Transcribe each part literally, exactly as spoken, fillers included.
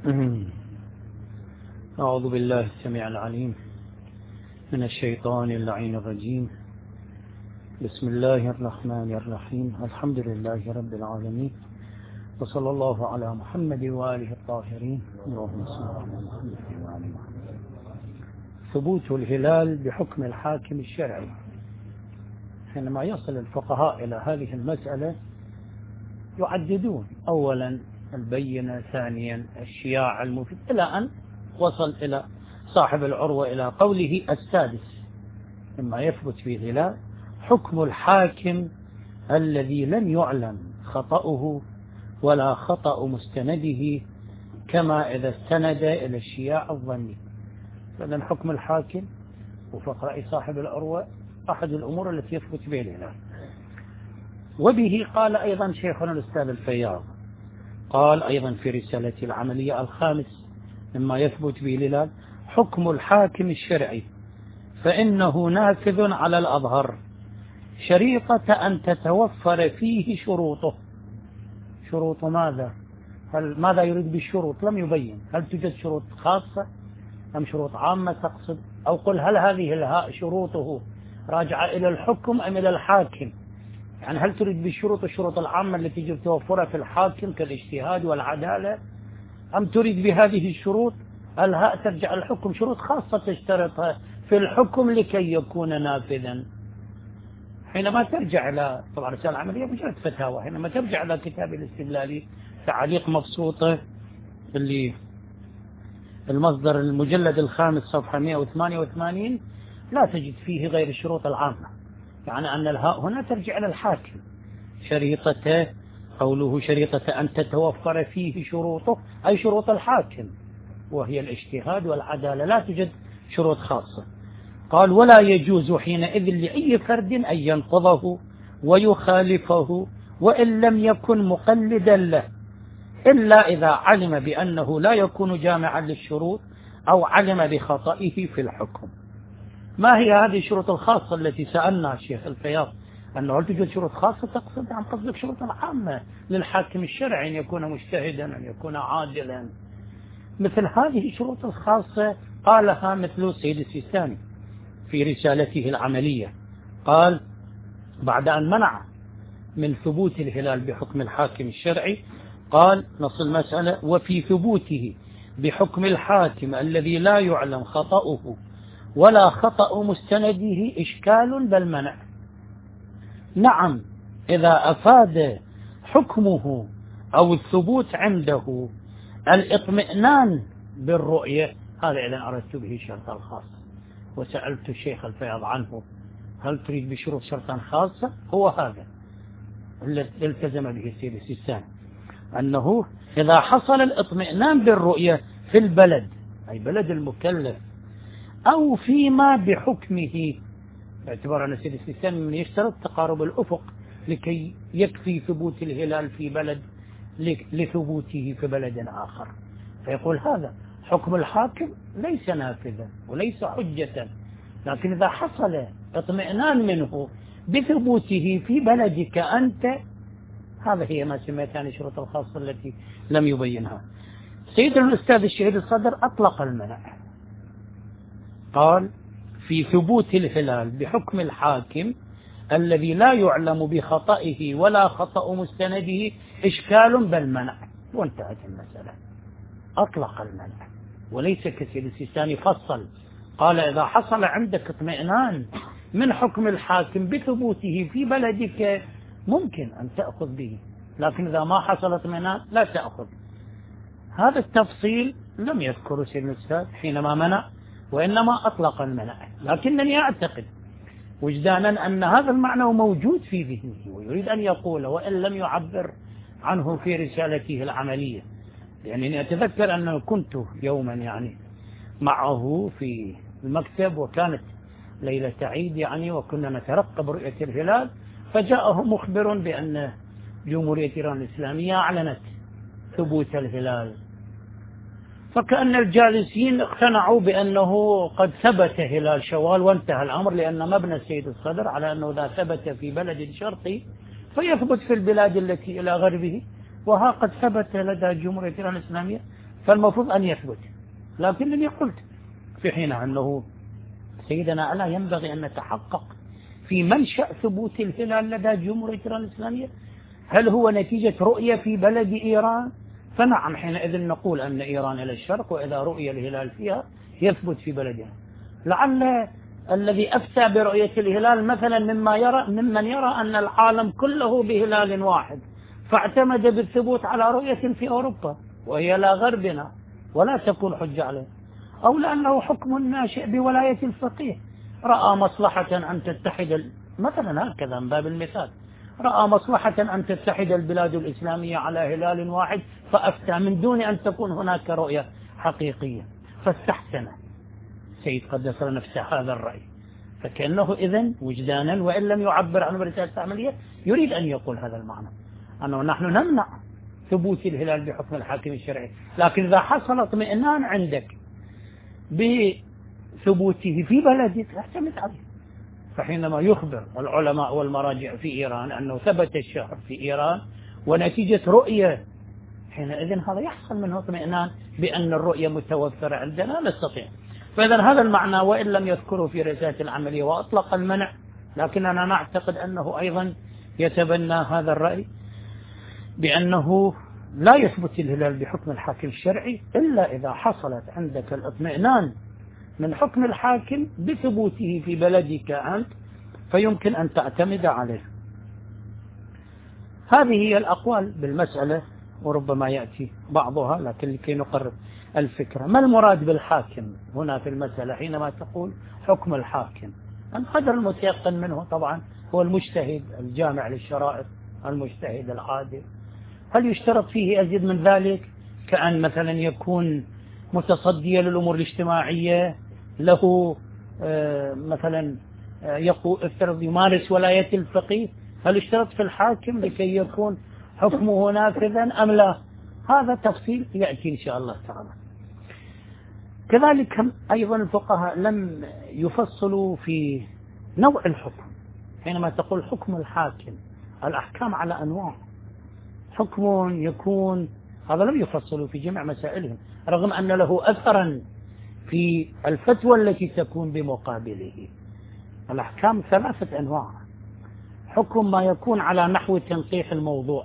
أعوذ بالله السميع العليم من الشيطان اللعين الرجيم. بسم الله الرحمن الرحيم. الحمد لله رب العالمين، وصلى الله على محمد وآله الطاهرين. اللهم صل على محمد وآل محمد. ثبوت الهلال بحكم الحاكم الشرعي. حينما يصل الفقهاء إلى هذه المسألة يعددون أولا البينة، ثانيا الشياع المفيد، إلى أن وصل إلى صاحب العروة إلى قوله السادس مما يثبت في الهلال حكم الحاكم الذي لم يعلم خطأه ولا خطأ مستنده، كما إذا استند إلى الشياع الظني. فإذن حكم الحاكم وفق رأي صاحب العروة أحد الأمور التي يثبت بها الهلال. وبه قال أيضا شيخنا الأستاذ الفياض، قال أيضا في رسالته العملية الخامس مما يثبت به الهلال حكم الحاكم الشرعي، فإنه نافذ على الأظهر شريطة أن تتوفر فيه شروطه. شروط ماذا؟ هل ماذا يريد بالشروط؟ لم يبين. هل توجد شروط خاصة أم شروط عامة تقصد؟ أو قل هل هذه الهاء شروطه راجعة إلى الحكم أم إلى الحاكم؟ يعني هل تريد بالشروط الشروط العامة التي يجب توفرها في الحاكم كالاجتهاد والعدالة، أم تريد بهذه الشروط الهاء ترجع الحكم شروط خاصة تشترطها في الحكم لكي يكون نافذا؟ حينما ترجع إلى طبعا رسالة العملية مجرد فتاوى، حينما ترجع إلى كتاب الاستدلالي تعليق مبسوطة اللي المصدر المجلد الخامس صفحة مئة وثمانية وثمانين لا تجد فيه غير الشروط العامة، يعني أن الهاء هنا ترجع إلى الحاكم. شريطة قوله شريطة أن تتوفر فيه شروطه أي شروط الحاكم، وهي الاجتهاد والعدالة، لا توجد شروط خاصة. قال ولا يجوز حينئذ لأي فرد أن ينقضه ويخالفه وإن لم يكن مقلدا له، إلا إذا علم بأنه لا يكون جامعا للشروط أو علم بخطئه في الحكم. ما هي هذه الشروط الخاصة التي سألنا الشيخ الفياض أنه هل توجد شروط خاصة؟ تقصد عن قصدك شروط العامة للحاكم الشرعي، أن يكون مجتهدا، أن يكون عادلا. مثل هذه الشروط الخاصة قالها مثل السيد السيستاني في رسالته العملية، قال بعد أن منع من ثبوت الهلال بحكم الحاكم الشرعي قال نص المسألة وفي ثبوته بحكم الحاكم الذي لا يعلم خطأه ولا خطأ مستنده إشكال بل منع. نعم إذا أفاد حكمه أو الثبوت عنده الاطمئنان بالرؤية، هذا إذا أردت به الشرط الخاص. وسألت الشيخ الفياض عنه هل تريد بشروط شرطا خاصة؟ هو هذا الذي التزم به السيد السيستاني، أنه إذا حصل الاطمئنان بالرؤية في البلد أي بلد المكلف أو فيما بحكمه، باعتبار أن السيد السيستاني من يشترط تقارب الأفق لكي يكفي ثبوت الهلال في بلد لثبوته في بلد آخر، فيقول هذا حكم الحاكم ليس نافذا وليس حجة، لكن إذا حصل اطمئنان منه بثبوته في بلدك أنت، هذا هي ما سميتها الشروط الخاصة التي لم يبينها. سيدنا الأستاذ الشهيد الصدر أطلق المنع، قال في ثبوت الهلال بحكم الحاكم الذي لا يعلم بخطئه ولا خطأ مستنده إشكال بل منع، وانتهت المسألة. أطلق المنع وليس كسيد السيستاني فصل، قال إذا حصل عندك اطمئنان من حكم الحاكم بثبوته في بلدك ممكن أن تأخذ به، لكن إذا ما حصل اطمئنان لا تأخذ. هذا التفصيل لم يذكره سيد الأستاذ حينما منع، وإنما أطلق المنع، لكنني أعتقد وجدانا أن هذا المعنى موجود في ذهنه ويريد أن يقول وإن لم يعبر عنه في رسالته العملية. يعني أتذكر أنه كنت يوما يعني معه في المكتب وكانت ليلة عيد يعني، وكنا نترقب رؤية الهلال، فجاءه مخبر بأن جمهورية إيران الإسلامية أعلنت ثبوت الهلال، فكأن الجالسين اقتنعوا بأنه قد ثبت هلال شوال وانتهى الأمر، لأن مبنى السيد الصدر على أنه إذا ثبت في بلد شرقي فيثبت في البلاد التي إلى غربه، وها قد ثبت لدى جمهورية إيران الإسلامية فالمفروض أن يثبت. لكنني قلت في حينها أنه سيدنا ألا ينبغي أن نتحقق في منشأ ثبوت الهلال لدى جمهورية إيران الإسلامية، هل هو نتيجة رؤية في بلد إيران؟ فنعم، حينئذ نقول أن إيران إلى الشرق، وإذا رؤية الهلال فيها يثبت في بلدها. لعل الذي أفتى برؤية الهلال مثلا مما يرى ممن يرى أن العالم كله بهلال واحد، فاعتمد بالثبوت على رؤية في أوروبا وهي لا غربنا ولا تكون حجة عليه، أو لأنه حكم ناشئ بولاية الفقيه، رأى مصلحة أن تتحد مثلا هكذا من باب المثال، رأى مصلحة أن تتحد البلاد الإسلامية على هلال واحد فأفتى من دون أن تكون هناك رؤية حقيقية، فاستحسن سيد قدس نفسه هذا الرأي. فكأنه إذن وجدانا وإن لم يعبر عن برسالة العملية يريد أن يقول هذا المعنى، أنه نحن نمنع ثبوت الهلال بحكم الحاكم الشرعي، لكن إذا حصل اطمئنان عندك بثبوته في بلدك اعتمد عليه. فحينما يخبر العلماء والمراجع في إيران أنه ثبت الشهر في إيران ونتيجة رؤية، حينئذ هذا يحصل منه اطمئنان بأن الرؤية متوفرة عندنا نستطيع. فإذا هذا المعنى وإن لم يذكره في رسالة العملية وأطلق المنع، لكننا نعتقد أنه أيضا يتبنى هذا الرأي بأنه لا يثبت الهلال بحكم الحاكم الشرعي إلا إذا حصلت عندك الاطمئنان من حكم الحاكم بثبوته في بلدك أنت، فيمكن أن تعتمد عليه. هذه هي الأقوال بالمسألة، وربما يأتي بعضها، لكن لكي نقرب الفكرة. ما المراد بالحاكم هنا في المسألة حينما تقول حكم الحاكم؟ القدر المتيقن منه طبعا هو المجتهد الجامع للشرائط، المجتهد العادل. هل يشترط فيه أزيد من ذلك، كأن مثلا يكون متصديا للأمور الاجتماعية، له مثلا يفترض يمارس ولاية الفقيه؟ هل يشترط في الحاكم لكي يكون حكمه نافذا أم لا؟ هذا تفصيل يأتي إن شاء الله تعالى. كذلك أيضا الفقهاء لم يفصلوا في نوع الحكم. حينما تقول حكم الحاكم، الأحكام على أنواع، حكم يكون هذا لم يفصلوا في جميع مسائلهم، رغم أن له أثرا في الفتوى التي تكون بمقابله. الأحكام ثلاثة أنواع: حكم ما يكون على نحو تنقيح الموضوع،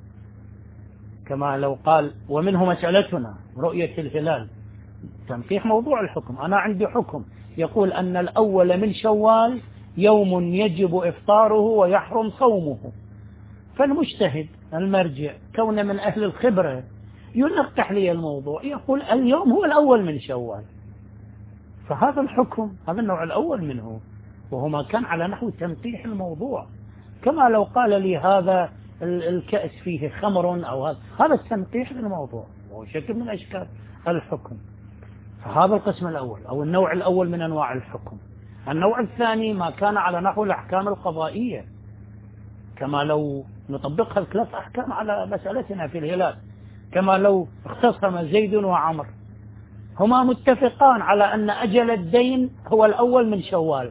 كما لو قال ومنه مسألتنا رؤية الهلال، تنقيح موضوع الحكم. أنا عندي حكم يقول أن الأول من شوال يوم يجب إفطاره ويحرم صومه، فالمجتهد المرجع كون من أهل الخبرة ينقح لي الموضوع، يقول اليوم هو الأول من شوال، فهذا الحكم هذا النوع الأول منه، وهو ما كان على نحو تنقيح الموضوع. كما لو قال لي هذا الكأس فيه خمر أو هذا هذا التنقيح للموضوع، وهو شكل من أشكال الحكم. فهذا القسم الأول أو النوع الأول من أنواع الحكم. النوع الثاني ما كان على نحو الأحكام القضائية، كما لو نطبقها الثلاث أحكام على مسألتنا في الهلال، كما لو اختصم زيد وعمر، هما متفقان على أن أجل الدين هو الأول من شوال،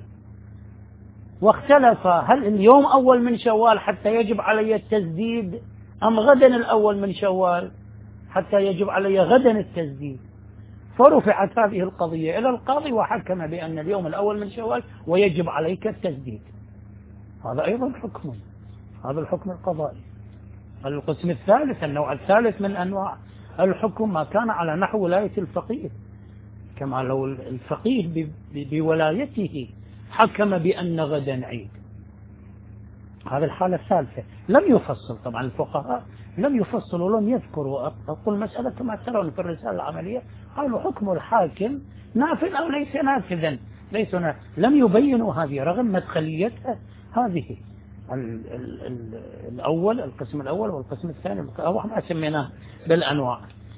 واختلف هل اليوم أول من شوال حتى يجب علي التسديد أم غدا الأول من شوال حتى يجب علي غدا التسديد. فرفعت هذه القضية إلى القاضي وحكم بأن اليوم الأول من شوال ويجب عليك التسديد. هذا أيضا حكم، هذا الحكم القضائي. القسم الثالث النوع الثالث من أنواع الحكم ما كان على نحو ولاية الفقيه، كما لو الفقيه بولايته حكم بأن غدا عيد. هذه الحالة الثالثة لم يفصل طبعا الفقهاء، لم يفصلوا ولم يذكروا. أقول مسألة كما ترون في الرسالة العملية، قالوا حكم الحاكم نافذ أو ليس نافذا، ليس نافذ. لم يبينوا هذه رغم مدخليتها هذه ال ال ال الأول القسم الأول والقسم الثاني، أو ما سميناه بالأنواع.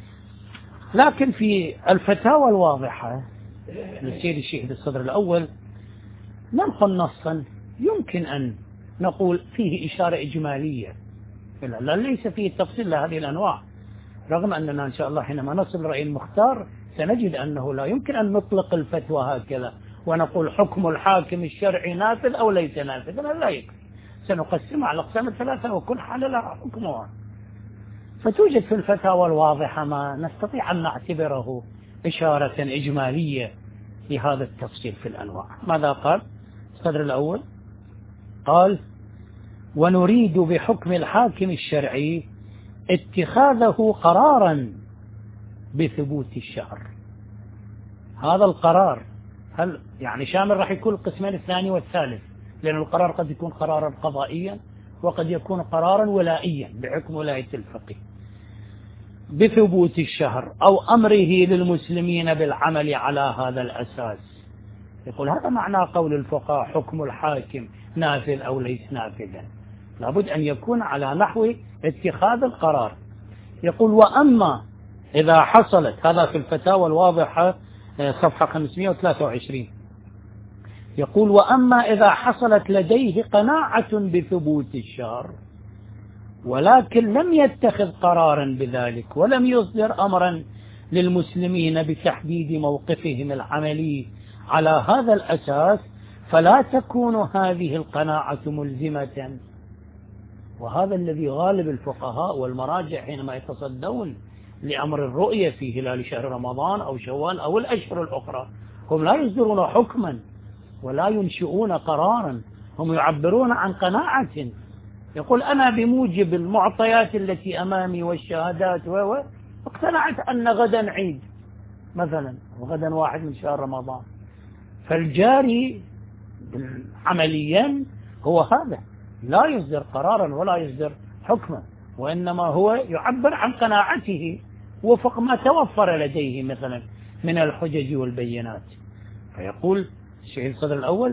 لكن في الفتاوى الواضحة للسيد الشيخ الصدر الأول ننقل نصا يمكن أن نقول فيه إشارة إجمالية، لا ليس فيه تفصيل لهذه الأنواع، رغم أننا إن شاء الله حينما نصل رأي المختار سنجد أنه لا يمكن أن نطلق الفتوى هكذا ونقول حكم الحاكم الشرعي نافذ أو ليس نافذ، لا يكفي، سنقسمها على أقسام الثلاثة وكل حالة لها حكمها. فتوجد في الفتاوى الواضحة ما نستطيع أن نعتبره إشارة إجمالية لهذا التفصيل في الأنواع. ماذا قال الصدر الأول؟ قال: ونريد بحكم الحاكم الشرعي اتخاذه قرارا بثبوت الشهر. هذا القرار هل يعني شامل راح يكون القسمين الثاني والثالث، لأن القرار قد يكون قرارا قضائيا وقد يكون قرارا ولائيا بحكم ولاية الفقيه بثبوت الشهر أو أمره للمسلمين بالعمل على هذا الأساس. يقول هذا معنى قول الفقهاء حكم الحاكم نافذ أو ليس نافذا، لابد أن يكون على نحو اتخاذ القرار. يقول: وأما إذا حصلت، هذا في الفتاوى الواضحة صفحة خمسمائة وثلاثة وعشرين، يقول: وأما إذا حصلت لديه قناعة بثبوت الشهر ولكن لم يتخذ قرارا بذلك ولم يصدر أمرا للمسلمين بتحديد موقفهم العملي على هذا الأساس، فلا تكون هذه القناعة ملزمة. وهذا الذي غالب الفقهاء والمراجع حينما يتصدون لأمر الرؤية في هلال شهر رمضان أو شوال أو الأشهر الأخرى، هم لا يصدرون حكما ولا ينشئون قرارا، هم يعبرون عن قناعة. يقول: أنا بموجب المعطيات التي أمامي والشهادات واقتنعت أن غدا عيد مثلا وغدا واحد من شهر رمضان. فالجاري عمليا هو هذا، لا يصدر قرارا ولا يصدر حكما، وإنما هو يعبر عن قناعته وفق ما توفر لديه مثلا من الحجج والبينات. فيقول الشيخ الصدر الأول: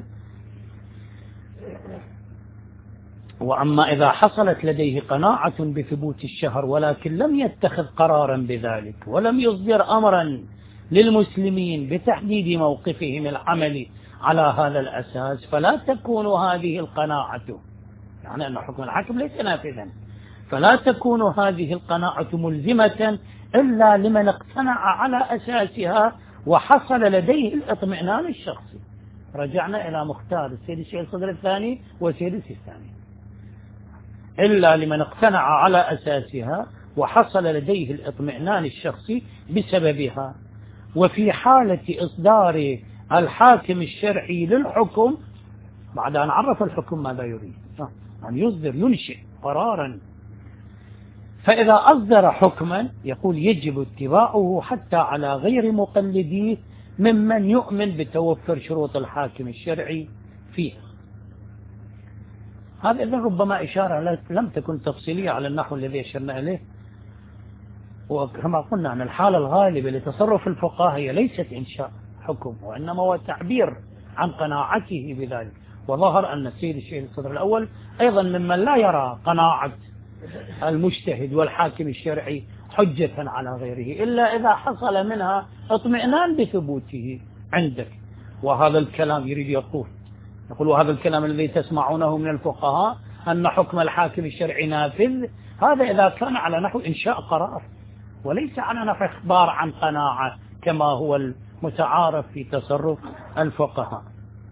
وأما إذا حصلت لديه قناعة بثبوت الشهر ولكن لم يتخذ قرارا بذلك ولم يصدر أمرا للمسلمين بتحديد موقفهم العملي على هذا الأساس، فلا تكون هذه القناعة، يعني أن حكم الحاكم ليس نافذا، فلا تكون هذه القناعة ملزمة إلا لمن اقتنع على أساسها وحصل لديه الاطمئنان الشخصي. رجعنا إلى مختار السيد الشيخ الصدر الثاني والسيد الثاني: إلا لمن اقتنع على أساسها وحصل لديه الاطمئنان الشخصي بسببها. وفي حالة إصدار الحاكم الشرعي للحكم، بعد أن عرف الحكم ماذا يريد، أن يصدر ينشئ قرارا، فإذا أصدر حكما يقول يجب اتباعه حتى على غير مقلديه ممن يؤمن بتوفر شروط الحاكم الشرعي فيه. هذا إذن ربما إشارة لم تكن تفصيلية على النحو الذي أشرنا إليه. وكما قلنا أن الحالة الغالبة لتصرف الفقهاء هي ليست إنشاء حكم، وإنما هو تعبير عن قناعته بذلك. وظهر أن السيد الشيخ الصدر الأول أيضا ممن لا يرى قناعة المجتهد والحاكم الشرعي حجة على غيره إلا إذا حصل منها اطمئنان بثبوته عندك. وهذا الكلام يريد يقول يقول وهذا الكلام الذي تسمعونه من الفقهاء أن حكم الحاكم الشرعي نافذ، هذا إذا كان على نحو إنشاء قرار وليس على نحو إخبار عن قناعة كما هو المتعارف في تصرف الفقهاء.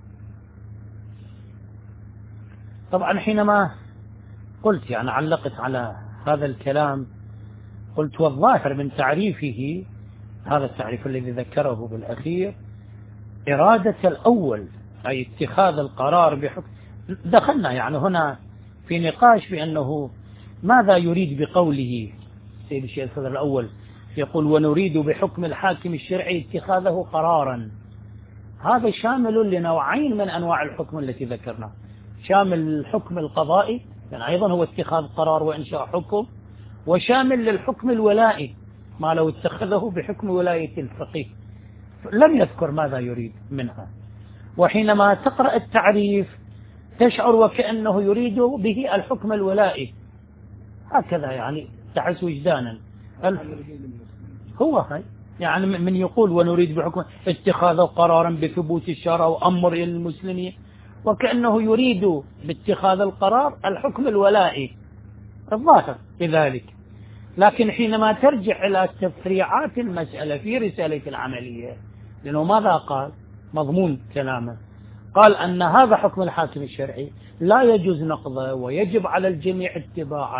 طبعا حينما قلت يعني علقت على هذا الكلام قلت والظاهر من تعريفه، هذا التعريف الذي ذكره بالأخير، إرادة الأول أي اتخاذ القرار بحكم. دخلنا يعني هنا في نقاش بأنه ماذا يريد بقوله سيد الشيخ الصدر الأول يقول ونريد بحكم الحاكم الشرعي اتخاذه قرارا. هذا شامل لنوعين من أنواع الحكم التي ذكرنا، شامل الحكم القضائي يعني أيضا هو اتخاذ قرار وإنشاء حكم، وشامل للحكم الولائي ما لو اتخذه بحكم ولاية الفقيه. لم يذكر ماذا يريد منها، وحينما تقرأ التعريف تشعر وكأنه يريد به الحكم الولائي هكذا، يعني تحس وجدانا هو هاي يعني من يقول ونريد بحكم اتخاذ قرارا بثبوت الشرع وأمر المسلمين، وكأنه يريد باتخاذ القرار الحكم الولائي الظاهر بذلك. لكن حينما ترجع إلى تفريعات المسألة في رسالة العملية، لأنه ماذا قال مضمون كلامه؟ قال أن هذا حكم الحاكم الشرعي لا يجوز نقضه ويجب على الجميع اتباعه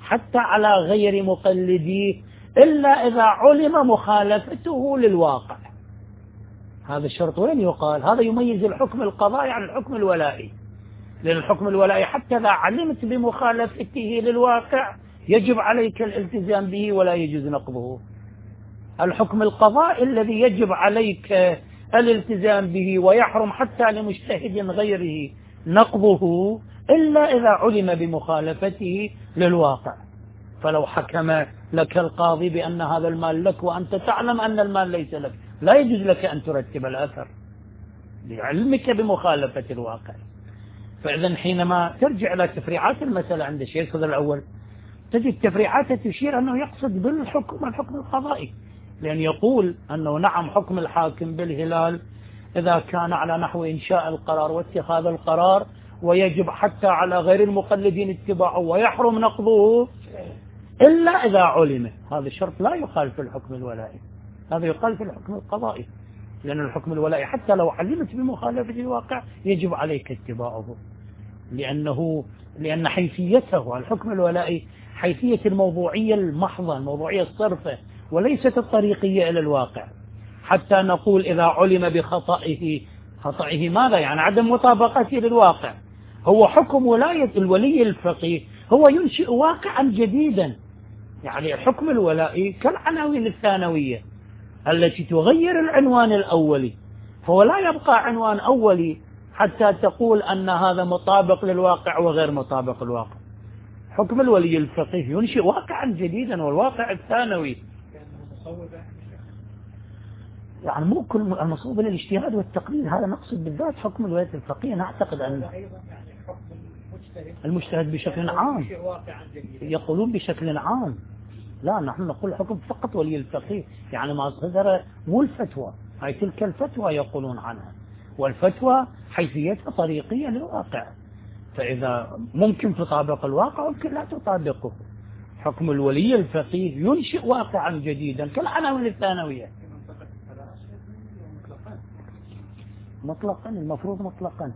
حتى على غير مقلديه إلا إذا علم مخالفته للواقع. هذا الشرط وين يقال؟ هذا يميز الحكم القضائي عن الحكم الولائي، لأن الحكم الولائي حتى إذا علمت بمخالفته للواقع يجب عليك الالتزام به ولا يجوز نقضه. الحكم القضائي الذي يجب عليك الالتزام به ويحرم حتى لمجتهد غيره نقضه إلا إذا علم بمخالفته للواقع. فلو حكم لك القاضي بأن هذا المال لك وأنت تعلم أن المال ليس لك، لا يجوز لك أن ترتب الأثر لعلمك بمخالفة الواقع. فإذا حينما ترجع إلى تفريعات المسألة عند الشيخ الأول تجد تفريعات تشير أنه يقصد بالحكم الحكم القضائي، لأن يقول أنه نعم حكم الحاكم بالهلال إذا كان على نحو إنشاء القرار واتخاذ القرار ويجب حتى على غير المقلدين اتباعه ويحرم نقضه إلا إذا علم. هذا الشرط لا يقال في الحكم الولائي، هذا يقال في الحكم القضائي، لأن الحكم الولائي حتى لو علمت بمخالفة الواقع يجب عليك اتباعه، لأنه لأن حيثيته الحكم الولائي حيثية الموضوعية المحضة، الموضوعية الصرفة، وليست الطريقية إلى الواقع. حتى نقول إذا علم بخطئه، خطئه ماذا يعني؟ عدم مطابقته للواقع. هو حكم ولاية الولي الفقيه هو ينشئ واقعا جديدا، يعني الحكم الولائي كالعناوين الثانوية التي تغير العنوان الأولي، فهو لا يبقى عنوان أولي حتى تقول أن هذا مطابق للواقع وغير مطابق للواقع. حكم الولي الفقيه ينشئ واقعا جديدا، والواقع الثانوي يعني مو كل المصوب للاجتهاد والتقليد، هذا نقصد بالذات حكم الولاية الفقهية. نعتقد أن المجتهد بشكل عام يقولون بشكل عام، لا نحن نقول حكم فقط ولي الفقيه، يعني ما صدر مو الفتوى، هاي تلك الفتوى يقولون عنها، والفتوى حيثيتها طريقية للواقع، فإذا ممكن تطابق الواقع ممكن لا تطابقه. حكم الولي الفقيه ينشئ واقعا جديدا كالعناوين الثانوية. مطلقا، المفروض مطلقا.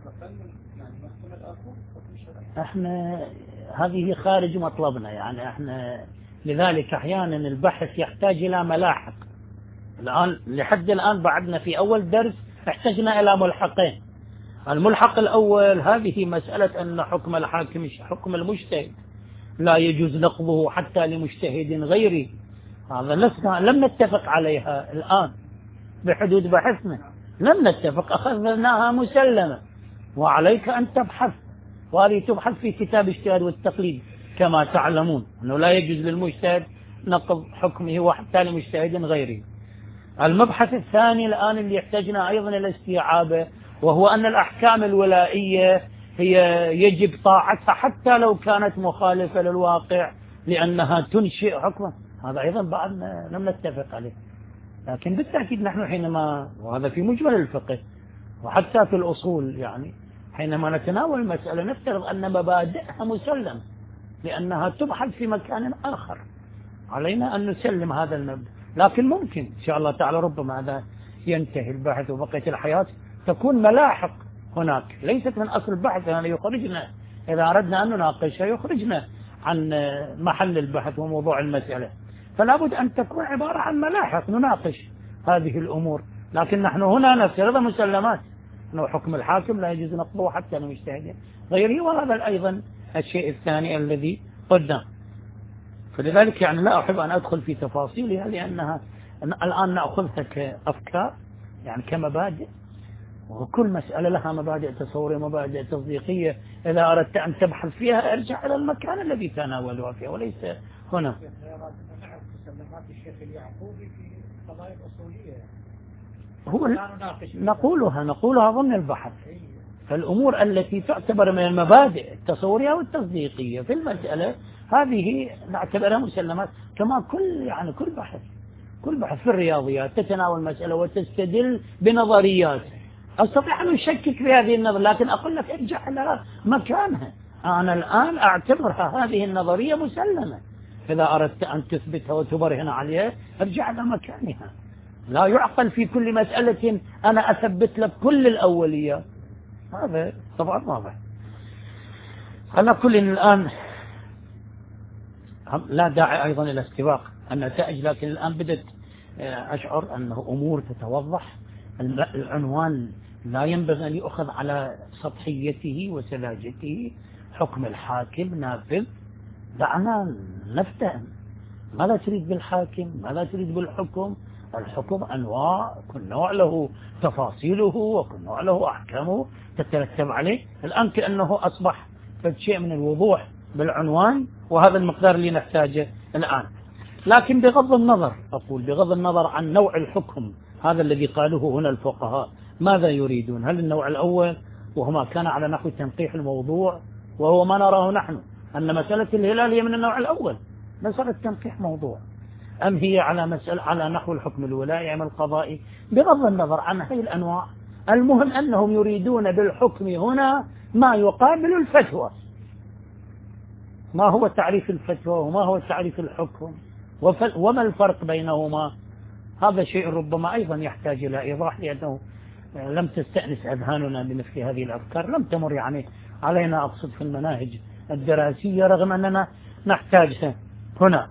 احنا هذه خارج مطلبنا، يعني احنا لذلك احيانا البحث يحتاج الى ملاحق. الان لحد الان بعدنا في اول درس احتجنا الى ملحقين. الملحق الاول هذه مسألة ان حكم الحاكم حكم المجتهد لا يجوز نقضه حتى لمجتهد غيره، هذا لسنا لم نتفق عليها الان بحدود بحثنا، لم نتفق، اخذناها مسلمة، وعليك ان تبحث، وهذه تبحث في كتاب اجتهاد والتقليد كما تعلمون أنه لا يجوز للمجتهد نقض حكمه وحتى لمجتهد غيره. المبحث الثاني الآن اللي يحتاجنا أيضا إلى استيعابه، وهو أن الأحكام الولائية هي يجب طاعتها حتى لو كانت مخالفة للواقع لأنها تنشئ حكما، هذا أيضا بعد لم نتفق عليه. لكن بالتأكيد نحن حينما، وهذا في مجمل الفقه وحتى في الأصول، يعني حينما نتناول المسألة نفترض أن مبادئها مسلم لأنها تبحث في مكان آخر، علينا أن نسلم هذا المبدأ. لكن ممكن إن شاء الله تعالى ربما هذا ينتهي البحث وبقية الحياة تكون ملاحق هناك ليست من أصل البحث، يعني يخرجنا إذا أردنا أن نناقشها يخرجنا عن محل البحث وموضوع المسألة، فلا بد أن تكون عبارة عن ملاحق نناقش هذه الأمور. لكن نحن هنا نفترض مسلمات أنه حكم الحاكم لا يجوز نقضه حتى لمجتهد غيره، وهذا أيضا الشيء الثاني الذي قدام. فلذلك يعني لا أحب أن أدخل في تفاصيلها لأنها الآن نأخذها كأفكار يعني كمبادئ، وكل مسألة لها مبادئ تصورية ومبادئ تصديقية. إذا أردت أن تبحث فيها ارجع إلى المكان الذي تناولها فيه وليس هنا. هو نقولها نقولها ضمن البحث، فالأمور التي تعتبر من المبادئ التصورية والتصديقية في المسألة هذه نعتبرها مسلمات، كما كل يعني كل بحث كل بحث في الرياضيات تتناول مسألة وتستدل بنظريات. أستطيع أن أشكك في هذه النظر، لكن أقول لك ارجع إلى مكانها. أنا الآن أعتبرها هذه النظرية مسلمة، إذا أردت أن تثبتها وتبرهن عليها ارجع إلى مكانها. لا يعقل في كل مسألة أنا أثبت لك كل الأوليات، هذا طبعا واضح. على كل الآن لا داعي أيضا إلى استباق النتائج، لكن الآن بدأت أشعر أنه أمور تتوضح. العنوان لا ينبغي أن يؤخذ على سطحيته وسذاجته. حكم الحاكم نافذ، دعنا نفتهم ماذا تريد بالحاكم، ماذا تريد بالحكم. الحكم أنواع، كل نوع له تفاصيله وكل نوع له أحكامه تترتب عليه. الآن كأنه أصبح شيء من الوضوح بالعنوان، وهذا المقدار اللي نحتاجه الآن. لكن بغض النظر، أقول بغض النظر عن نوع الحكم هذا الذي قالوه هنا الفقهاء، ماذا يريدون؟ هل النوع الأول وهو ما كان على نحو تنقيح الموضوع، وهو ما نراه نحن أن مسألة الهلال هي من النوع الأول، مسألة تنقيح موضوع، أم هي على مسألة على نحو الحكم الولائي أم القضائي؟ بغض النظر عن هذه الأنواع، المهم أنهم يريدون بالحكم هنا ما يقابل الفتوى. ما هو تعريف الفتوى وما هو تعريف الحكم وما الفرق بينهما؟ هذا شيء ربما أيضا يحتاج إلى إيضاح، لأنه لم تستأنس أذهاننا بمثل هذه الأفكار، لم تمر يعني علينا، أقصد في المناهج الدراسية، رغم أننا نحتاجها هنا.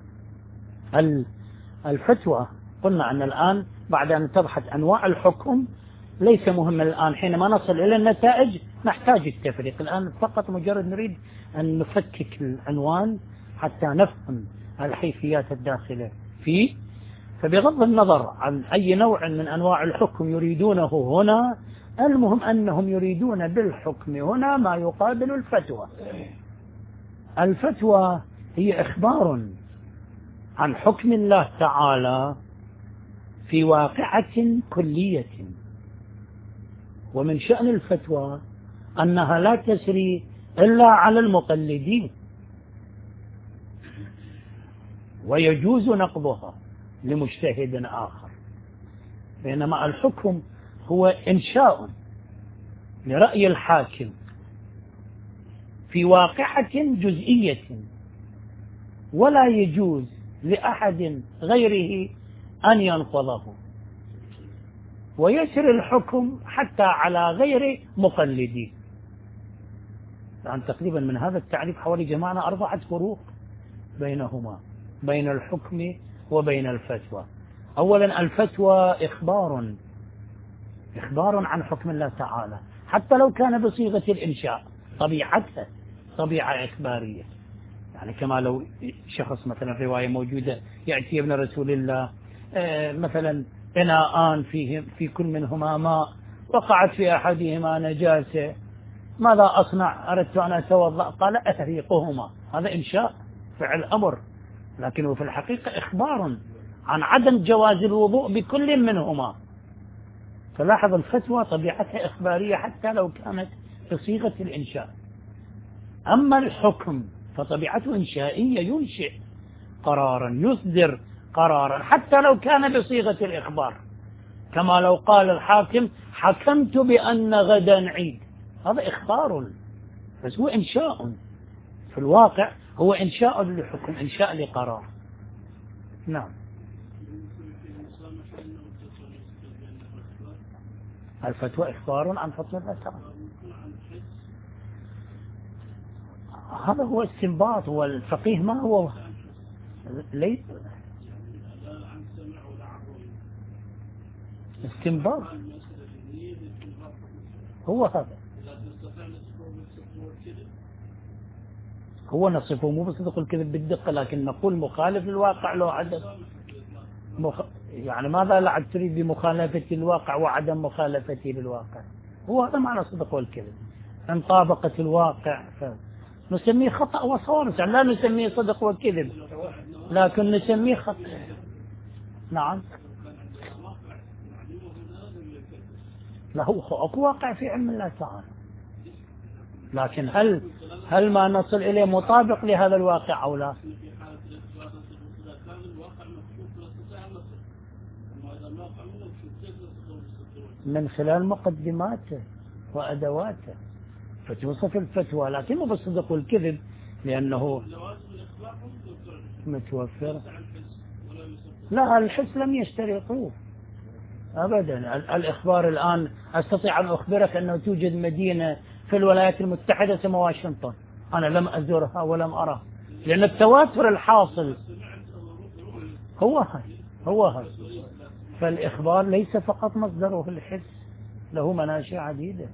الفتوى قلنا أن الآن بعد أن تبحث أنواع الحكم ليس مهما الآن، حينما نصل إلى النتائج نحتاج التفريق. الآن فقط مجرد نريد أن نفكك العنوان حتى نفهم الحيثيات الداخلة فيه. فبغض النظر عن أي نوع من أنواع الحكم يريدونه هنا، المهم أنهم يريدون بالحكم هنا ما يقابل الفتوى. الفتوى هي إخبار عن حكم الله تعالى في واقعة كلية، ومن شأن الفتوى أنها لا تسري إلا على المقلدين، ويجوز نقضها لمجتهد آخر. بينما الحكم هو إنشاء لرأي الحاكم في واقعة جزئية، ولا يجوز لأحد غيره أن ينقضه، ويسر الحكم حتى على غير مقلدين. يعني تقريبا من هذا التعريف حوالي جمعنا أربعة فروق بينهما، بين الحكم وبين الفتوى. أولا الفتوى إخبار إخبار عن حكم الله تعالى، حتى لو كان بصيغة الإنشاء، طبيعتها طبيعة إخبارية. يعني كما لو شخص مثلا رواية موجودة يأتي ابن رسول الله مثلا إناءان فيه في كل منهما ماء، وقعت في أحدهما نجاسة، ماذا أصنع؟ أردت أن أتوضأ، قال أهريقهما. هذا إنشاء فعل أمر، لكنه في الحقيقة إخبار عن عدم جواز الوضوء بكل منهما. فلاحظ الفتوى طبيعتها إخبارية حتى لو كانت بصيغة الإنشاء. أما الحكم فطبيعته إنشائية، ينشئ قرارا، يصدر قرارا حتى لو كان بصيغة الإخبار، كما لو قال الحاكم حكمت بأن غدا عيد، هذا إخبار، بس هو إنشاء في الواقع، هو إنشاء لحكم، إنشاء لقرار. نعم. الفتوى إخبار عن حكم الله تعالى، هذا هو استنباط. هو الفقيه ما هو ليس استنباط، هو هذا هو نصفه، مو بصدق الكذب بالدقة، لكن نقول مخالف للواقع له عدم مخ... يعني ماذا لا تريد بمخالفة الواقع وعدم مخالفته للواقع؟ هو هذا معنى صدق والكذب. ان طابقت الواقع نسميه خطأ وصواب، لا نسميه صدق وكذب، لكن نسميه خطأ. نعم. لا، هو أكو واقع في علم الله تعالى، لكن هل هل ما نصل إليه مطابق لهذا الواقع أو لا؟ من خلال مقدماته وأدواته فتوصف الفتوى، لكن مو بالصدق والكذب، لأنه متوفر. لا، الحس لم يشترطوه أبدا. الإخبار الآن أستطيع أن أخبرك أنه توجد مدينة في الولايات المتحدة اسمها واشنطن، أنا لم أزورها ولم أرى، لأن التواتر الحاصل هو هاي هو هاي فالإخبار ليس فقط مصدره الحس، له مناشئ عديدة.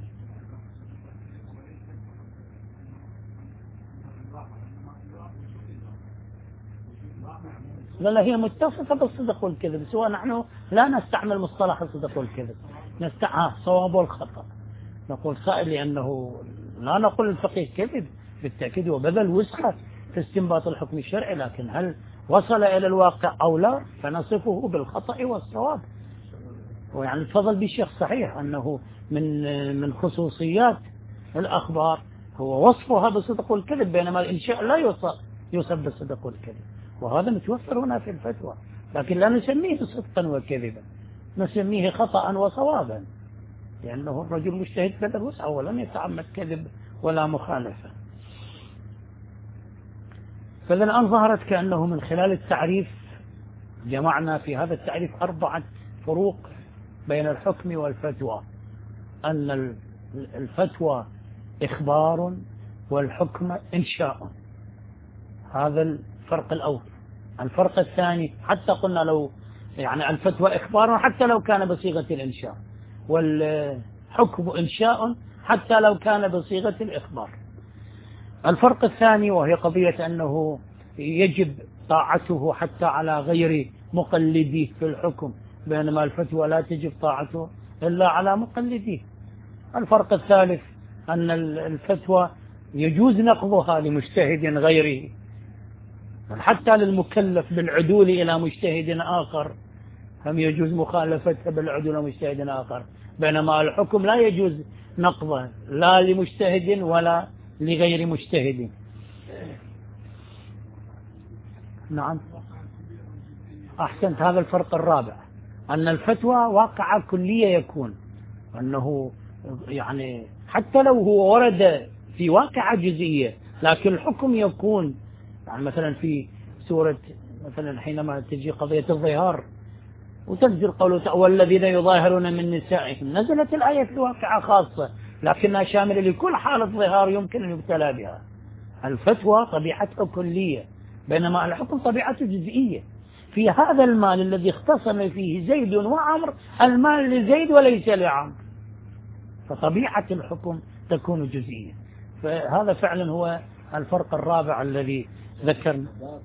لا لا هي متصفة بالصدق والكذب، سواء نحن لا نستعمل مصطلح الصدق والكذب، نستعمل الصواب والخطأ. نقول صائل لأنه لا نقول الفقيه كذب، بالتأكيد وبذل وسعه في استنباط الحكم الشرعي، لكن هل وصل إلى الواقع أو لا فنصفه بالخطأ والصواب. ويعني الفضل بالشيخ صحيح أنه من من خصوصيات الأخبار هو وصفها بالصدق والكذب، بينما الإنشاء لا يوصف يوصف بالصدق والكذب، وهذا متوفر هنا في الفتوى، لكن لا نسميه صدقا وكذبا، نسميه خطأ وصوابا، لأنه الرجل مجتهد بذل وسعه ولم يتعمد كذب ولا مخالفة. فإذا الآن ظهرت كأنه من خلال التعريف جمعنا في هذا التعريف أربعة فروق بين الحكم والفتوى، أن الفتوى إخبار والحكم إنشاء، هذا الفرق الأول. الفرق الثاني حتى قلنا لو يعني الفتوى إخبار حتى لو كان بصيغة الإنشاء، والحكم إنشاء حتى لو كان بصيغة الإخبار. الفرق الثاني وهي قضية أنه يجب طاعته حتى على غير مقلديه في الحكم، بينما الفتوى لا تجب طاعته إلا على مقلديه. الفرق الثالث أن الفتوى يجوز نقضها لمجتهد غيره، حتى للمكلف بالعدول إلى مجتهد آخر هم يجوز مخالفتها بالعدول إلى مجتهد آخر، بينما الحكم لا يجوز نقضه لا لمجتهد ولا لغير مجتهد. نعم أحسنت، هذا الفرق الرابع، أن الفتوى واقعة كلية يكون، أنه يعني حتى لو هو ورد في واقعة جزئية، لكن الحكم يكون يعني مثلا في سورة مثلا حينما تجي قضية الظهار وتنزل قوله والذين يظاهرون من نسائهم، نزلت الآية في واقعة خاصة لكنها شاملة لكل حالة ظهار يمكن أن يبتلى بها. الفتوى طبيعتها كلية، بينما الحكم طبيعته جزئية. في هذا المال الذي اختصم فيه زيد وعمر المال لزيد وليس لعمر، فطبيعة الحكم تكون جزئية. فهذا فعلا هو الفرق الرابع الذي ذكرنا.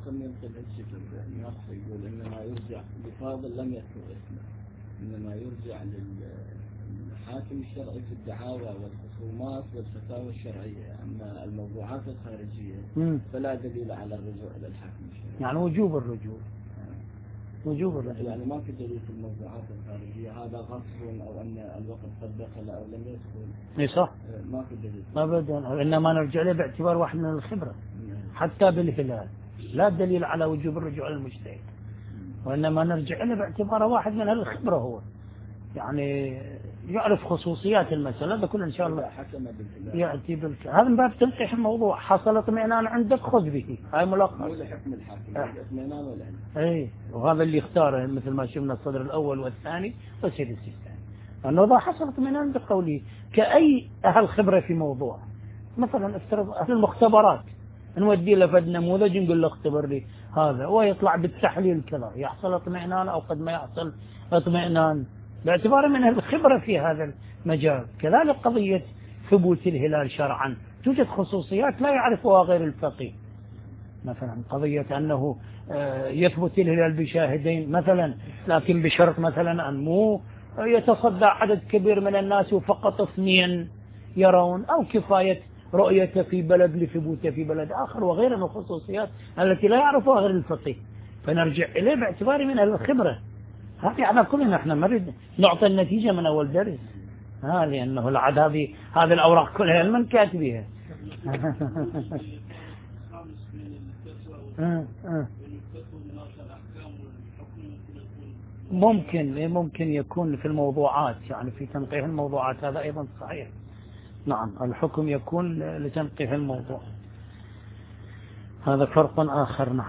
يقول إنما يرجع بفاضل لم يذكر اسمه، إنما يرجع للحاكم الشرعي في الدعاوى والخصومات والفتاوى الشرعية، أما الموضوعات الخارجية مم. فلا دليل على الرجوع إلى الحاكم الشرعي. يعني وجوب الرجوع وجوب الرجوع، يعني ما في دليل في الموضوعات الخارجية هذا غصب أو أن الوقت قد دخل أو لم يدخل. اي صح، ما في دليل أبدا، إنما نرجع له باعتبار واحد من الخبرة. حتى بالهلال لا دليل على وجوب الرجوع للمجتهد، وإنما نرجع له باعتبار واحد من أهل الخبرة، هو يعني يعرف خصوصيات المسألة. هذا كله إن شاء الله يأتي بالك. هذا من باب تنقيح الموضوع، حصل اطمئنان عندك خذ به، هاي ملخص. مو لحكم الحاكم اطمئنان ولا اي، وهذا اللي اختاره مثل ما شفنا الصدر الأول والثاني والسيد السيستاني، أنه إذا حصل اطمئنان بقوله كأي أهل خبرة في موضوع. مثلا افترض أهل المختبرات نودي له فد نموذج نقول له اختبر لي هذا ويطلع بالتحليل كذا، يحصل اطمئنان أو قد ما يحصل اطمئنان باعتباره من الخبرة في هذا المجال. كذلك قضية ثبوت الهلال شرعا توجد خصوصيات لا يعرفها غير الفقيه، مثلا قضية أنه يثبت الهلال بشاهدين مثلا، لكن بشرط مثلا أن مو يتصدى عدد كبير من الناس وفقط اثنين يرون، أو كفاية رؤيته في بلد لثبوته في بلد آخر، وغيرها من الخصوصيات التي لا يعرفها غير الفقيه، فنرجع إليه باعتباره من الخبرة. هذه على كلنا احنا نريد نعطي النتيجة من أول درس، ها لأنه العد هذه هذه الأوراق كلها من كاتبها. ممكن ممكن يكون في الموضوعات، يعني في تنقيح الموضوعات، هذا أيضا صحيح. نعم الحكم يكون لتنقيح الموضوع، هذا فرق آخر. نعم.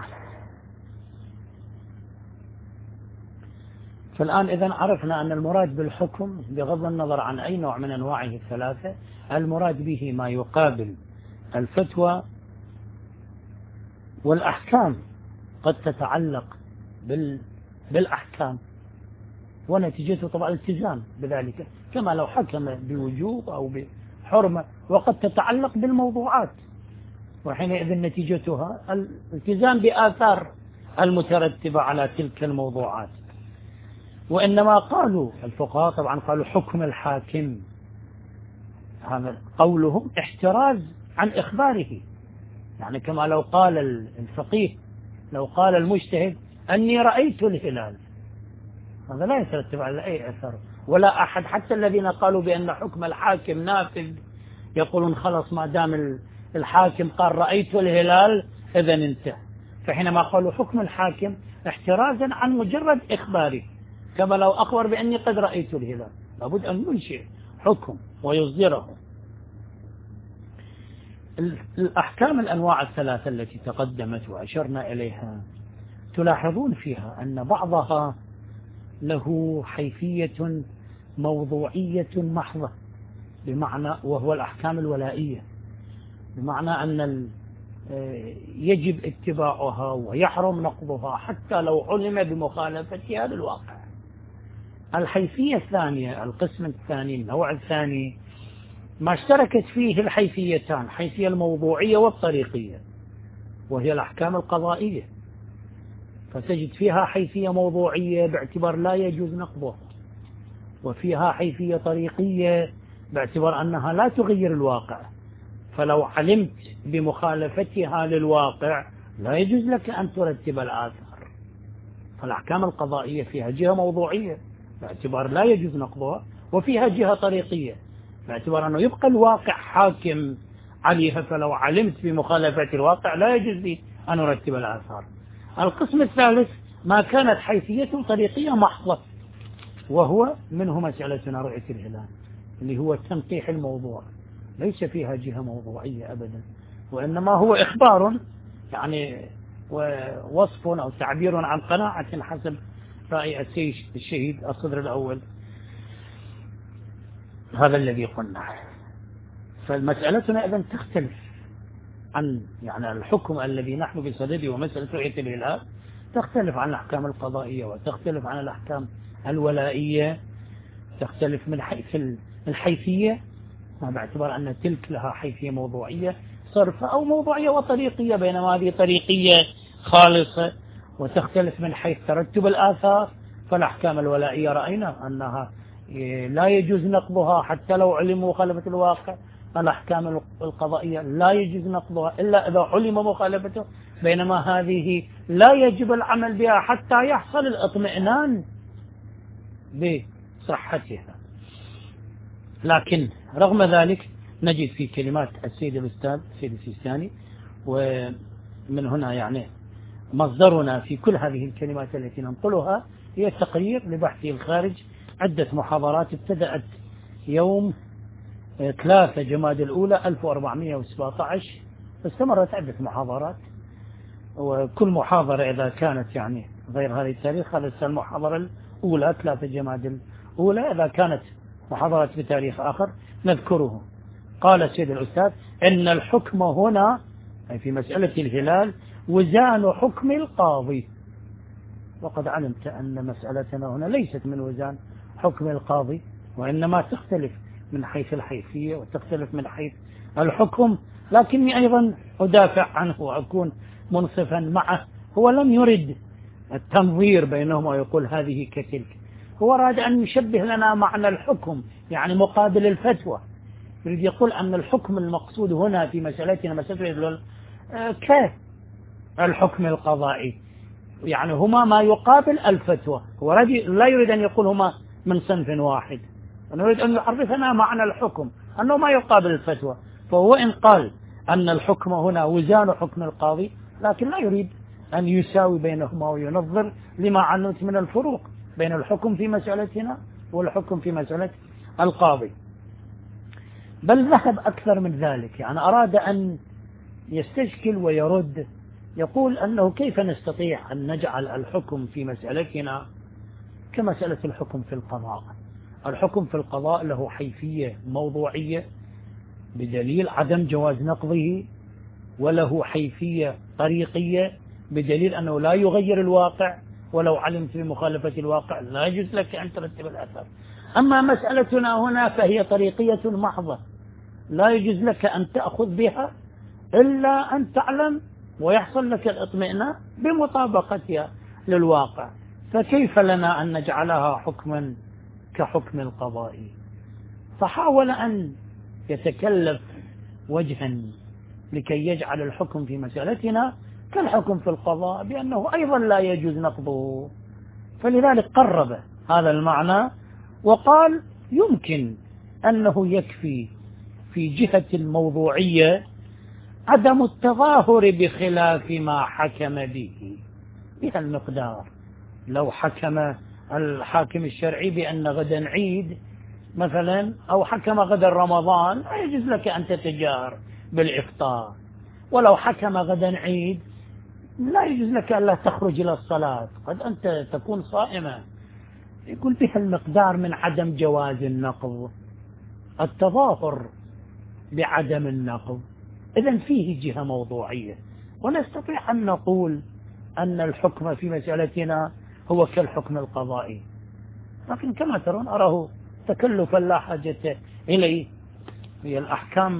فالآن إذن عرفنا أن المراد بالحكم بغض النظر عن أي نوع من أنواعه الثلاثة، المراد به ما يقابل الفتوى والأحكام قد تتعلق بال بالأحكام ونتيجته طبعا الالتزام بذلك، كما لو حكم بوجوب أو بحرمة، وقد تتعلق بالموضوعات، وحينئذ نتيجتها الالتزام بآثار المترتبة على تلك الموضوعات. وإنما قالوا الفقهاء طبعا قالوا حكم الحاكم، هذا قولهم احتراز عن إخباره، يعني كما لو قال الفقيه، لو قال المجتهد أني رأيت الهلال، هذا لا يترتب على أي أثر، ولا أحد حتى الذين قالوا بأن حكم الحاكم نافذ يقولون خلص ما دام الحاكم قال رأيت الهلال إذا انتهى. فحينما قالوا حكم الحاكم احترازا عن مجرد إخباره، كما لو أخبر بأني قد رأيت الهلال، لابد أن ينشئ حكم ويصدره. الأحكام الأنواع الثلاثة التي تقدمت وأشرنا إليها تلاحظون فيها أن بعضها له حيثية موضوعية محضة، بمعنى وهو الأحكام الولائية، بمعنى أن يجب اتباعها ويحرم نقضها حتى لو علم بمخالفتها للواقع. الحيثية الثانية، القسم الثاني، النوع الثاني، ما اشتركت فيه الحيثيتان، حيثية الموضوعية والطريقية، وهي الأحكام القضائية، فتجد فيها حيثية موضوعية باعتبار لا يجوز نقضها، وفيها حيثية طريقية باعتبار أنها لا تغير الواقع، فلو علمت بمخالفتها للواقع لا يجوز لك أن ترتب الآثار. فالأحكام القضائية فيها جهة موضوعية باعتبار لا يجوز نقضها، وفيها جهة طريقية باعتبار أنه يبقى الواقع حاكم عليها، فلو علمت بمخالفة الواقع لا يجوز لي أن أرتب الآثار. القسم الثالث ما كانت حيثيته طريقية محضة، وهو منه مسألتنا رؤية الهلال اللي هو تنقيح الموضوع، ليس فيها جهة موضوعية أبدا، وإنما هو إخبار يعني ووصف أو تعبير عن قناعة حسب رأي الشهيد الصدر الأول. هذا الذي قلنا. فالمسألتنا إذن تختلف عن يعني الحكم الذي نحن بصدده ومسألة رؤية الهلال تختلف عن الأحكام القضائية، وتختلف عن الأحكام الولائية، تختلف من حيث الحيثية باعتبار أن تلك لها حيثية موضوعية صرفة أو موضوعية وطريقية، بينما هذه طريقية خالصة، وتختلف من حيث ترتب الآثار. فالأحكام الولائية رأينا أنها لا يجوز نقضها حتى لو علم مخالفة الواقع، الأحكام القضائية لا يجوز نقضها إلا إذا علم مخالفته، بينما هذه لا يجب العمل بها حتى يحصل الاطمئنان بصحتها. لكن رغم ذلك نجد في كلمات السيد الأستاذ السيد السيستاني، ومن هنا يعني مصدرنا في كل هذه الكلمات التي ننقلها هي تقرير لبحثه الخارج، عدة محاضرات ابتدأت يوم ثلاثة جماد الأولى ألف وأربعمائة وسبعة عشر، استمرت عدة محاضرات، وكل محاضرة إذا كانت يعني غير هذه التاريخ هذا المحاضرة الأولى ثلاثة جماد الأولى، إذا كانت محاضرات بتاريخ آخر نذكره. قال السيد الأستاذ إن الحكم هنا أي في مسألة الهلال وزان حكم القاضي، وقد علمت أن مسألتنا هنا ليست من وزان حكم القاضي، وإنما تختلف من حيث الحيثية وتختلف من حيث الحكم، لكني أيضا أدافع عنه وأكون منصفا معه. هو لم يرد التنظير بينهما ويقول هذه كتلك، هو أراد أن يشبه لنا معنى الحكم يعني مقابل الفتوى، يريد يقول أن الحكم المقصود هنا في مسألتنا مسألة كالحكم القضائي، يعني هما ما يقابل الفتوى. هو لا يريد أن يقول هما من صنف واحد، نريد أن يعرفنا معنى الحكم أنه ما يقابل الفتوى. فهو إن قال أن الحكم هنا وزان حكم القاضي، لكن لا يريد أن يساوي بينهما وينظر لما علمت من الفروق بين الحكم في مسألتنا والحكم في مسألة القاضي، بل ذهب أكثر من ذلك، يعني أراد أن يستشكل ويرد، يقول أنه كيف نستطيع أن نجعل الحكم في مسألتنا كمسألة الحكم في القضاء. الحكم في القضاء له حيثية موضوعية بدليل عدم جواز نقضه وله حيثية طريقية، بدليل أنه لا يغير الواقع، ولو علمت بمخالفة الواقع لا يجوز لك أن ترتب الأثر. أما مسألتنا هنا فهي طريقية محضة، لا يجوز لك أن تأخذ بها إلا أن تعلم ويحصل لك الاطمئنان بمطابقتها للواقع. فكيف لنا أن نجعلها حكما كحكم القضاء؟ فحاول أن يتكلف وجها لكي يجعل الحكم في مسألتنا كالحكم في القضاء، بأنه أيضا لا يجوز نقضه. فلذلك قرب هذا المعنى وقال يمكن أنه يكفي في جهة الموضوعية عدم التظاهر بخلاف ما حكم به بها المقدار. لو حكم الحاكم الشرعي بأن غدا عيد مثلا، أو حكم غدا رمضان، لا يجوز لك أن تتجاهر بالإفطار. ولو حكم غدا عيد لا يجوز لك أن لا تخرج إلى الصلاة، قد أنت تكون صائمة. يقول بها المقدار من عدم جواز النقض، التظاهر بعدم النقض. إذن فيه جهة موضوعية، ونستطيع أن نقول أن الحكم في مسألتنا هو كالحكم القضائي. لكن كما ترون أراه تكلفا لا حاجة إليه. هي الأحكام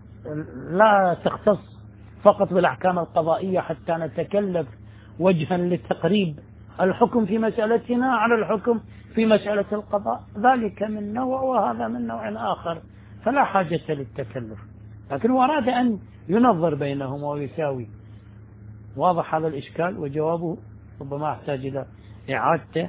لا تختص فقط بالأحكام القضائية حتى نتكلف وجها لتقريب الحكم في مسألتنا على الحكم في مسألة القضاء، ذلك من نوع وهذا من نوع آخر، فلا حاجة للتكلف. لكن هو أراد أن ينظر بينهما ويساوي. واضح هذا الإشكال؟ وجوابه ربما أحتاج إلى إعادته.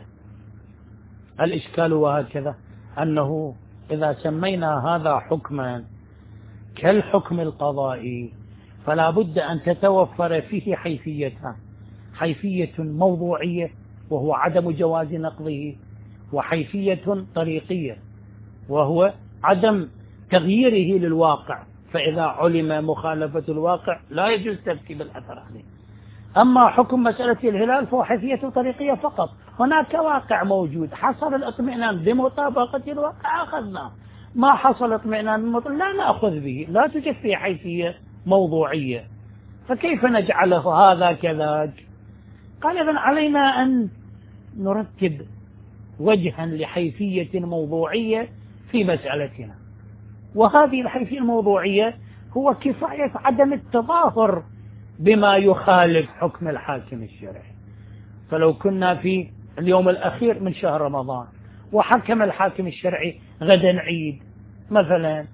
الإشكال وهكذا أنه إذا سمينا هذا حكما كالحكم القضائي فلا بد أن تتوفر فيه حيثيتان: حيثية موضوعية وهو عدم جواز نقضه، وحيثية طريقية وهو عدم تغييره للواقع. فإذا علم مخالفة الواقع لا يجوز ترتيب الأثر عليه. أما حكم مسألة الهلال فهو حيثية طريقية فقط، هناك واقع موجود، حصل الاطمئنان بمطابقة الواقع أخذناه، ما حصل اطمئنان بمطابقة لا نأخذ به، لا توجد فيه حيثية موضوعية. فكيف نجعله هذا كذاك؟ قال إذن علينا أن نرتب وجها لحيثية موضوعية في مسألتنا، وهذه الحيثية الموضوعية هو كفاية عدم التظاهر بما يخالف حكم الحاكم الشرعي. فلو كنا في اليوم الأخير من شهر رمضان وحكم الحاكم الشرعي غدا عيد مثلا،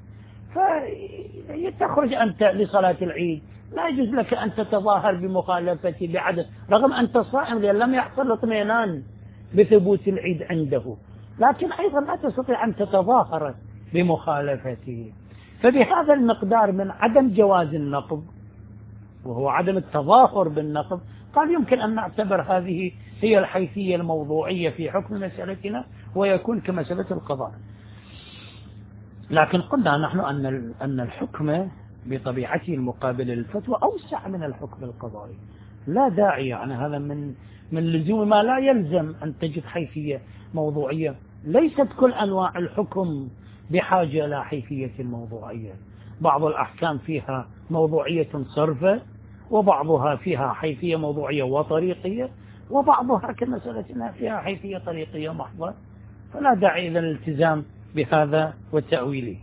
فتخرج أنت لصلاة العيد، لا يجوز لك أن تتظاهر بمخالفته بعدد، رغم أنت صائم لأن لم يحصل اطمئنان بثبوت العيد عنده، لكن أيضا لا تستطيع أن تتظاهر بمخالفته. فبهذا المقدار من عدم جواز النقض وهو عدم التظاهر بالنقض، قال يمكن أن نعتبر هذه هي الحيثية الموضوعية في حكم مسألتنا ويكون كمسألة القضاء. لكن قلنا نحن أن أن الحكم بطبيعته المقابل للفتوى أوسع من الحكم القضائي، لا داعي يعني هذا من من لزوم ما لا يلزم أن تجد حيثية موضوعية. ليست كل أنواع الحكم بحاجة إلى حيثية موضوعية، بعض الأحكام فيها موضوعية صرفة، وبعضها فيها حيثية موضوعية وطريقية، وبعضها كمسألتنا فيها حيثية طريقية محضة، فلا داعي إلى الالتزام بهذا وتأويله.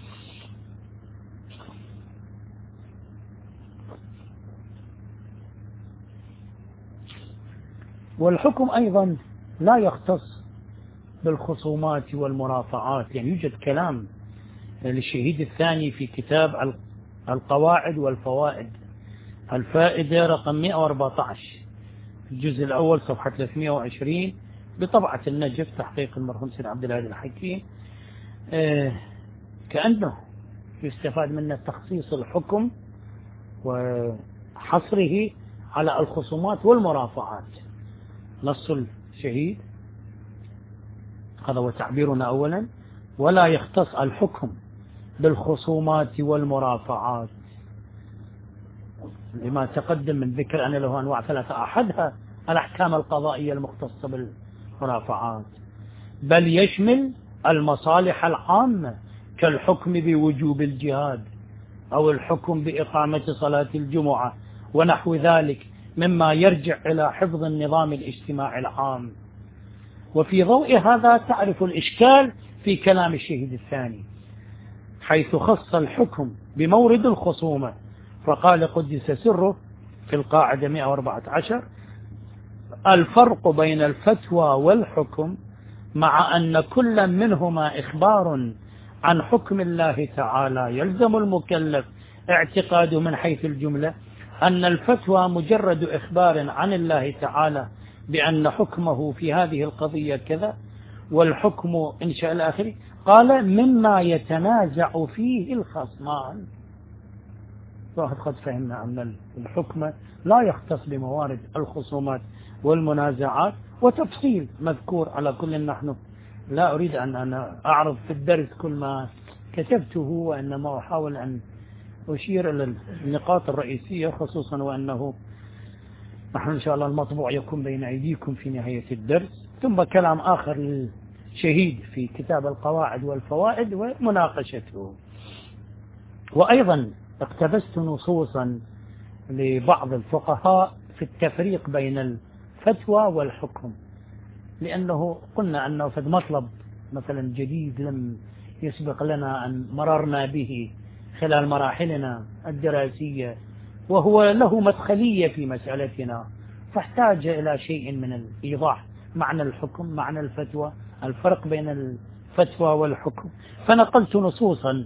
والحكم أيضا لا يختص بالخصومات والمرافعات، يعني يوجد كلام للشهيد الثاني في كتاب القواعد والفوائد، الفائدة رقم مئة وأربعة عشر، الجزء الأول صفحة ثلاثمئة وعشرين بطبعة النجف تحقيق المرحوم سيد عبد الهادي الحكيم. آه كأنه يستفاد منه تخصيص الحكم وحصره على الخصومات والمرافعات. نص الشهيد هذا هو تعبيرنا أولا: ولا يختص الحكم بالخصومات والمرافعات، لما تقدم من ذكر أن له أنواع ثلاثة، أحدها الأحكام القضائية المختصة بالمرافعات، بل يشمل المصالح العامة كالحكم بوجوب الجهاد أو الحكم بإقامة صلاة الجمعة ونحو ذلك مما يرجع إلى حفظ النظام الاجتماعي العام. وفي ضوء هذا تعرف الإشكال في كلام الشهيد الثاني، حيث خص الحكم بمورد الخصومة، فقال قدس سره في القاعدة مئة وأربعة عشر: الفرق بين الفتوى والحكم مع أن كل منهما إخبار عن حكم الله تعالى يلزم المكلف اعتقاد من حيث الجملة أن الفتوى مجرد إخبار عن الله تعالى بأن حكمه في هذه القضية كذا، والحكم إن شاء الآخر قال مما يتنازع فيه الخصمان. قد فهمنا أن الحكم لا يختص بموارد الخصومات والمنازعات، وتفصيل مذكور. على كل نحن لا أريد أن أنا أعرض في الدرس كل ما كتبته، وإنما أحاول أن أشير إلى النقاط الرئيسية، خصوصا وأنه نحن إن شاء الله المطبوع يكون بين أيديكم في نهاية الدرس، ثم كلام آخر للشهيد في كتاب القواعد والفوائد ومناقشته. وأيضا اقتبست نصوصا لبعض الفقهاء في التفريق بين الفتوى والحكم، لأنه قلنا أنه في مطلب مثلا جديد لم يسبق لنا أن مررنا به خلال مراحلنا الدراسية، وهو له مدخلية في مسألتنا، فاحتاج إلى شيء من الإيضاح معنى الحكم، معنى الفتوى، الفرق بين الفتوى والحكم. فنقلت نصوصا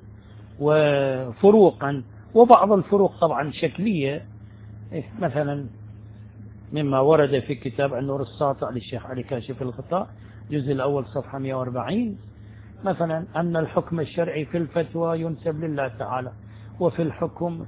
وفروقا، وبعض الفروق طبعا شكلية، مثلا مما ورد في كتاب النور الساطع للشيخ علي كاشف الغطاء الجزء الأول صفحة مئة وأربعين، مثلا أن الحكم الشرعي في الفتوى ينسب لله تعالى، وفي الحكم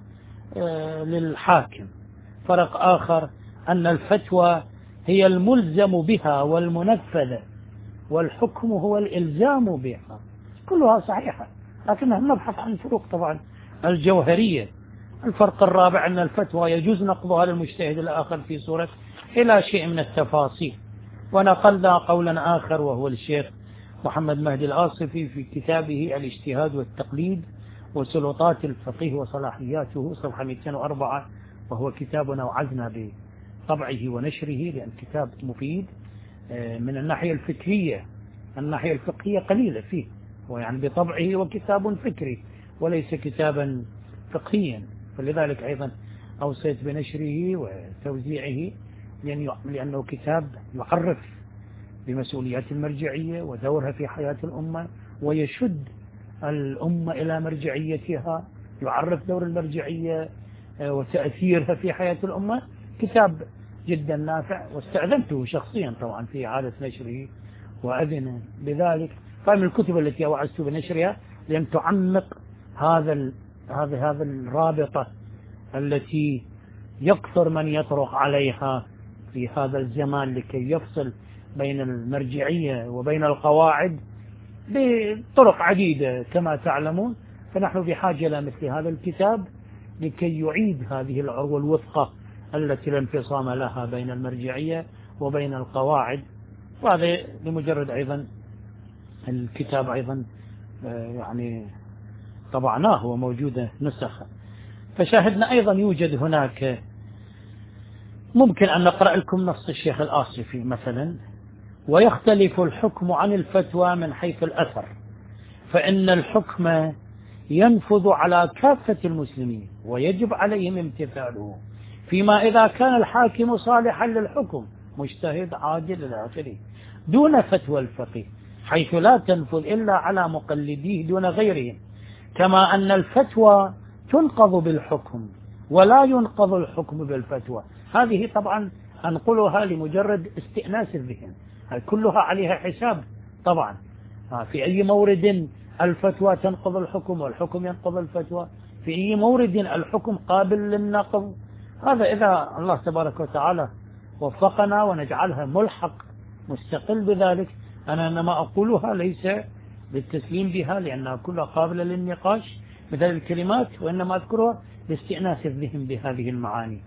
للحاكم. فرق آخر أن الفتوى هي الملزم بها والمنفذة، والحكم هو الإلزام بها. كلها صحيحة، لكنها نبحث عن فروق طبعا الجوهرية. الفرق الرابع أن الفتوى يجوز نقضها للمجتهد الآخر في صورة إلى شيء من التفاصيل. ونقلنا قولا آخر وهو الشيخ محمد مهدي الآصفي في كتابه الاجتهاد والتقليد وسلطات الفقيه وصلاحياته صفحة مئتين وأربعة، وهو كتابنا وعزنا بطبعه ونشره، لأن كتاب مفيد من الناحية الفكرية. الناحية الفقهية قليلة فيه، ويعني بطبعه وكتاب فكري وليس كتابا فقهيا، فلذلك أيضا أوصيت بنشره وتوزيعه، لأنه كتاب يعرف بمسؤوليات المرجعية ودورها في حياة الأمة، ويشد الأمة إلى مرجعيتها، يعرف دور المرجعية وتأثيرها في حياة الأمة. كتاب جدا نافع، واستأذنته شخصيا طبعا في إعادة نشره وأذن بذلك. فمن الكتب التي وعدت بنشرها لأن تعمق هذا هذا هذا الرابطة التي يكثر من يطرق عليها في هذا الزمان لكي يفصل بين المرجعية وبين القواعد بطرق عديدة كما تعلمون. فنحن بحاجة إلى مثل هذا الكتاب لكي يعيد هذه العروة الوثقة التي لا انفصام لها بين المرجعية وبين القواعد. وهذا لمجرد أيضا الكتاب أيضا يعني طبعناه وموجودة نسخة. فشاهدنا أيضا يوجد هناك، ممكن أن نقرأ لكم نص الشيخ الآصفي مثلا: ويختلف الحكم عن الفتوى من حيث الأثر، فإن الحكم ينفذ على كافة المسلمين ويجب عليهم امتثاله، فيما إذا كان الحاكم صالحا للحكم مجتهد عادل إلى آخره، دون فتوى الفقيه حيث لا تنفذ إلا على مقلديه دون غيرهم. كما أن الفتوى تنقض بالحكم ولا ينقض الحكم بالفتوى. هذه طبعا أنقلها لمجرد استئناس الذهن، كلها عليها حساب طبعا. في أي مورد الفتوى تنقض الحكم والحكم ينقض الفتوى، في أي مورد الحكم قابل للنقض. هذا إذا الله تبارك وتعالى وفقنا ونجعلها ملحق مستقل بذلك. أنا إنما أقولها ليس للتسليم بها لأنها كلها قابلة للنقاش مثل الكلمات، وإنما أذكرها لاستئناس الذهن بهذه المعاني.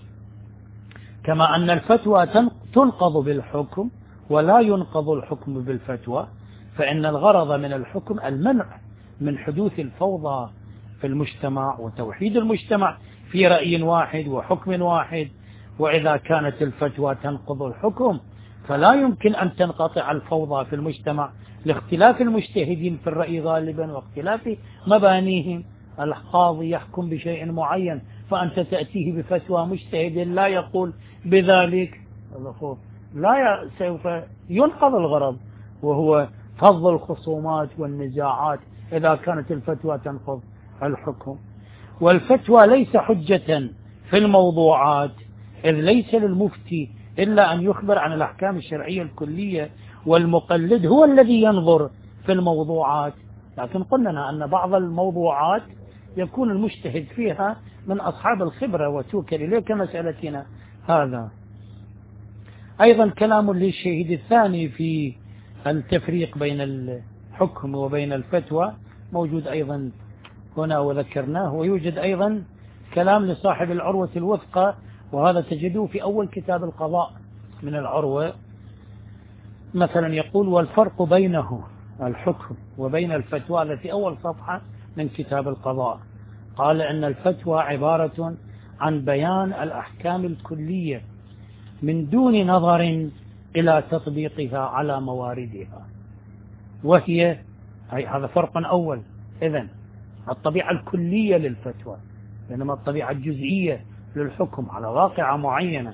كما أن الفتوى تنقض بالحكم ولا ينقض الحكم بالفتوى، فإن الغرض من الحكم المنع من حدوث الفوضى في المجتمع وتوحيد المجتمع في رأي واحد وحكم واحد. وإذا كانت الفتوى تنقض الحكم فلا يمكن أن تنقطع الفوضى في المجتمع لاختلاف المجتهدين في الرأي غالبا واختلاف مبانيهم. القاضي يحكم بشيء معين فأنت تأتيه بفتوى مجتهد لا يقول بذلك، لا سوف ينقض الغرض، وهو فض الخصومات والنزاعات إذا كانت الفتوى تنقض الحكم. والفتوى ليس حجة في الموضوعات، إذ ليس للمفتي إلا أن يخبر عن الأحكام الشرعية الكلية، والمقلد هو الذي ينظر في الموضوعات. لكن قلنا أن بعض الموضوعات يكون المجتهد فيها من أصحاب الخبرة وتوكل إليه كمسألتنا هذا. أيضا كلام للشهيد الثاني في التفريق بين الحكم وبين الفتوى موجود أيضا هنا وذكرناه. ويوجد أيضا كلام لصاحب العروة الوثقى، وهذا تجدوه في أول كتاب القضاء من العروة. مثلا يقول: والفرق بينه الحكم وبين الفتوى، هذا في أول صفحة من كتاب القضاء. قال إن الفتوى عبارة عن بيان الأحكام الكلية من دون نظر إلى تطبيقها على مواردها، وهي أي هذا فرق أول. إذن الطبيعة الكلية للفتوى، بينما الطبيعة الجزئية للحكم على واقعة معينة.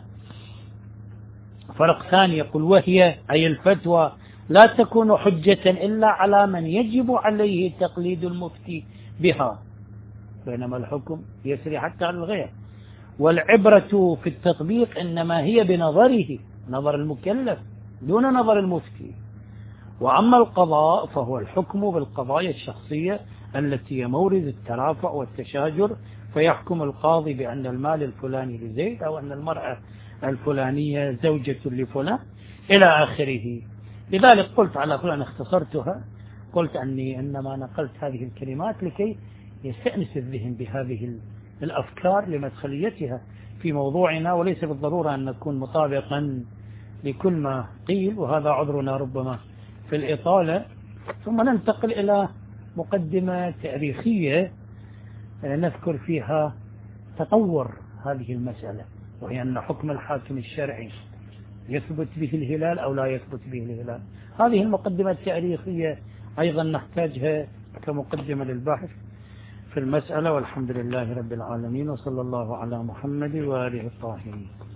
فرق ثاني يقول: وهي أي الفتوى لا تكون حجة إلا على من يجب عليه تقليد المفتي بها، بينما الحكم يسري حتى على الغير. والعبرة في التطبيق إنما هي بنظره، نظر المكلف دون نظر المفتي. وأما القضاء فهو الحكم بالقضايا الشخصية التي هي مورد الترافع والتشاجر، فيحكم القاضي بأن المال الفلاني لزيد، أو أن المرأة الفلانية زوجة لفلان إلى آخره. لذلك قلت على فلان اختصرتها، قلت أني إنما نقلت هذه الكلمات لكي يستأنس الذهن بهذه الأفكار لمدخليتها في موضوعنا، وليس بالضرورة أن نكون مطابقا لكل ما قيل، وهذا عذرنا ربما في الإطالة. ثم ننتقل إلى مقدمة تاريخية نذكر فيها تطور هذه المسألة، وهي أن حكم الحاكم الشرعي يثبت به الهلال أو لا يثبت به الهلال. هذه المقدمة التاريخية أيضا نحتاجها كمقدمة للبحث في المسألة. والحمد لله رب العالمين، وصلى الله على محمد وآله الطاهرين.